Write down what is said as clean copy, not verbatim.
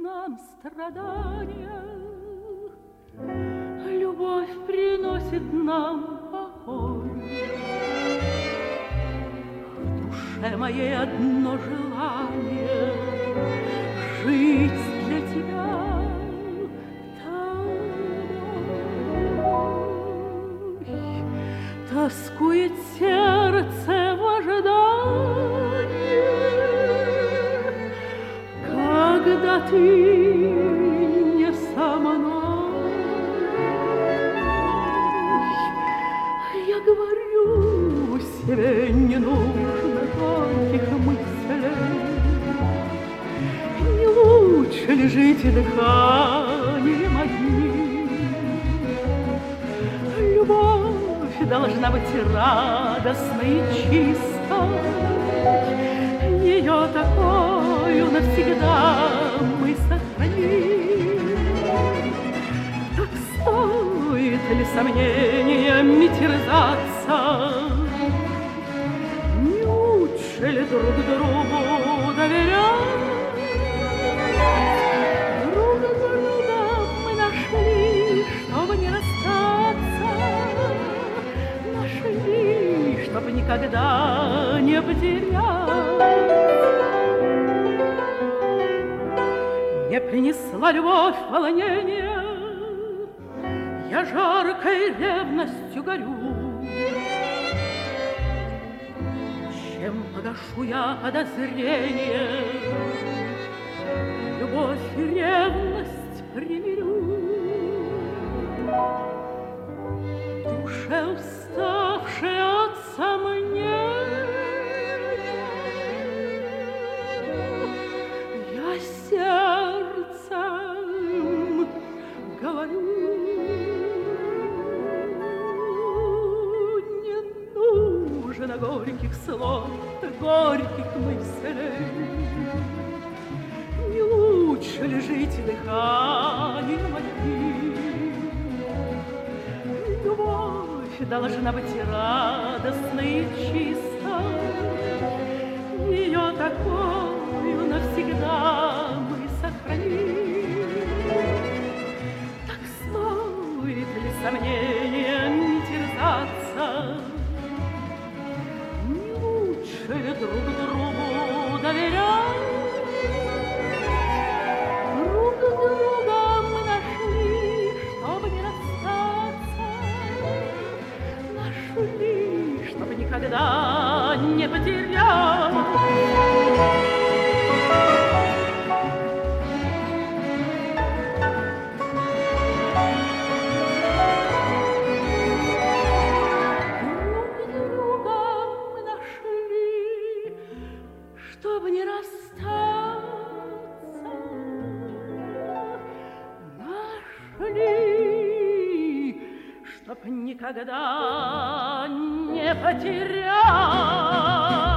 нам страдания, любовь приносит нам покой. В душе моей одно желание — жить для тебя тобой. Тоскует сердце в ожидании, когда ты не со мной. Я говорю себе, не нужно горьких мыслей, не лучше ли жить дыханием одним? Любовь должна быть радостной и чистой, ее такою навсегда мы сохраним. Так стоит ли сомнениями терзаться? Не лучше ли друг другу доверять? Друг друга мы нашли, чтобы не расстаться, нашли, чтобы никогда не потерять. Мне принесла любовь волнение, я жаркой ревностью горю. Чем погашу я подозрение, любовь и ревность примирю. Душе уставшей от сомнения, я сердцем говорю: не нужно горьких слов, горьких мыслей. Не лучше ли жить дыханием одним? Любовь должна быть радостной и чистой, ее такою навсегда мы сохраним. Так стоит ли сомнениями терзаться? Не лучше ли друг другу доверять? Друг друга мы нашли, чтобы не расстаться, нашли, чтобы никогда не потерять. Чтобы не расстаться, нашли, чтоб никогда не потерять.